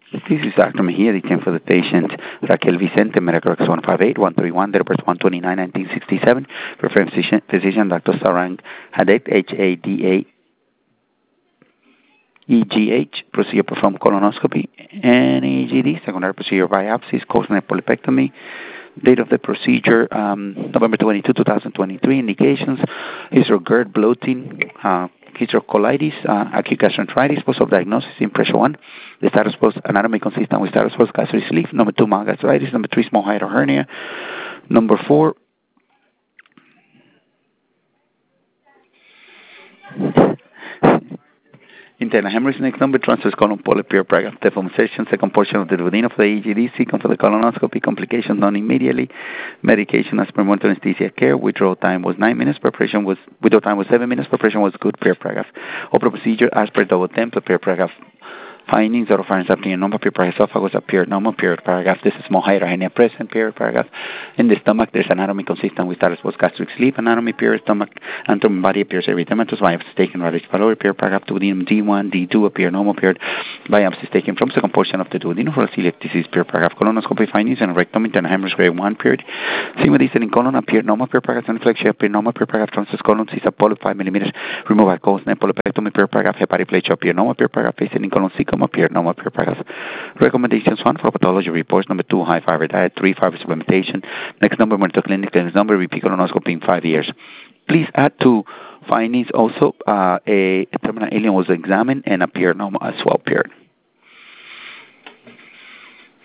This is Dr. Mejia, the for the patient Raquel Vicente, medical records 158-131, date of birth 129-1967. Referring physician Dr. Sarang Hadek, Hadegh. Procedure performed colonoscopy and EGD. Secondary procedure biopsies, cochlear polypectomy. Date of the procedure, November 22, 2023. Indications, GERD, bloating, colitis, acute gastroenteritis. Post-op diagnosis, impression 1. The status post anatomy consistent with status post gastric sleeve. Number 2, mild gastritis. Number 3, small hiatal hernia. Number 4, internal hemorrhage. Next number, transverse colon polyp, paragraph deformation, second portion of the duodenum of the EGD, second for the colonoscopy, complications done immediately, medication as per monitoring anesthesia care, withdrawal time was 9 minutes, withdrawal time was 7 minutes, preparation was good, paragraph. Open procedure as per double template, paragraph. Findings, oropharynx appearing normal, esophagus appeared normal, paragraph. This is small hiatal hernia present, paragraph. In the stomach, there's anatomy consistent with status post gastric sleeve, anatomy, stomach, anatomy, body appears erythematous, biopsy taken right pylori, paragraph. Duodenum D1, D2 appear normal, biopsy taken from second portion of the duodenum for celiac disease, paragraph. Colonoscopy findings and rectum, internal hemorrhage grade 1, Sigma descending colon appeared normal, paragraph. Inflection appeared normal, paragraph. Transverse colon, CISA polyp 5 millimeters, removed by cold-snap polypectomy, paragraph. Hepatoplasia appeared normal, paragraph. Descending colon, appeared normal, paragraph. Recommendations: 1, for pathology reports. Number 2, high fiber diet. 3, fiber supplementation. Next number, monitor clinic. Next number, repeat colonoscopy in 5 years. Please add to findings also a terminal alien was examined and appeared normal as well, period.